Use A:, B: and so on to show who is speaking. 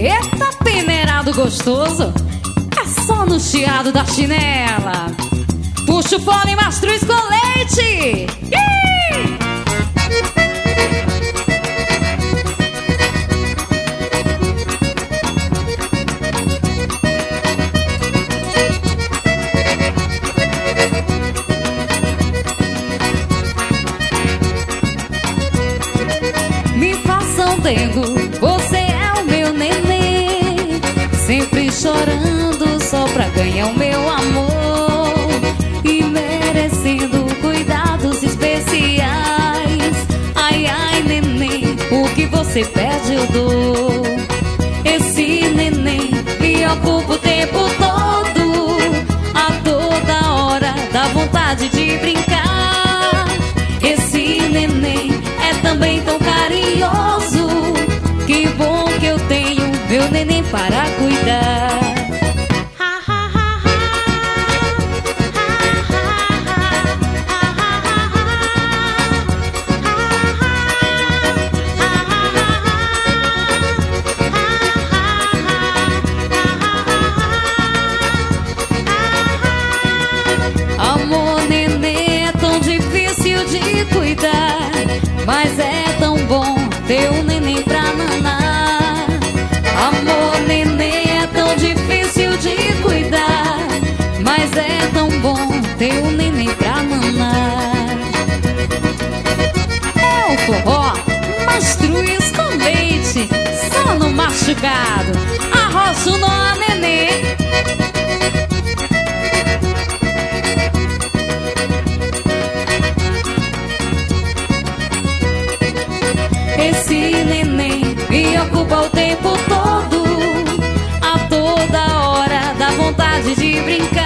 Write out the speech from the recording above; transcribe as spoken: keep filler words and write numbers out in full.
A: Eita, peneirado gostoso, é só no chiado da chinela. Puxa o fone, mastruz com leite. Ih! Me façam dengo, você é o meu nenê, sempre chorando só pra ganhar o meu amor e merecendo cuidados especiais. Ai, ai, neném, o que você pede eu dou. Esse neném me ocupa o tempo todo, a toda hora dá vontade de brincar. Esse neném é também tão carinhoso, que bom que eu tenho meu neném para cuidar. Amor, neném é tão difícil de cuidar, mas é tão bom ter um neném pra nanar. Amor, neném é tão difícil de cuidar, mas é tão bom ter um neném pra nanar. É o forró mastruz com leite, só no machucado, arrocha o nó, neném. Esse neném me ocupa o tempo todo, a toda hora dá vontade de brincar.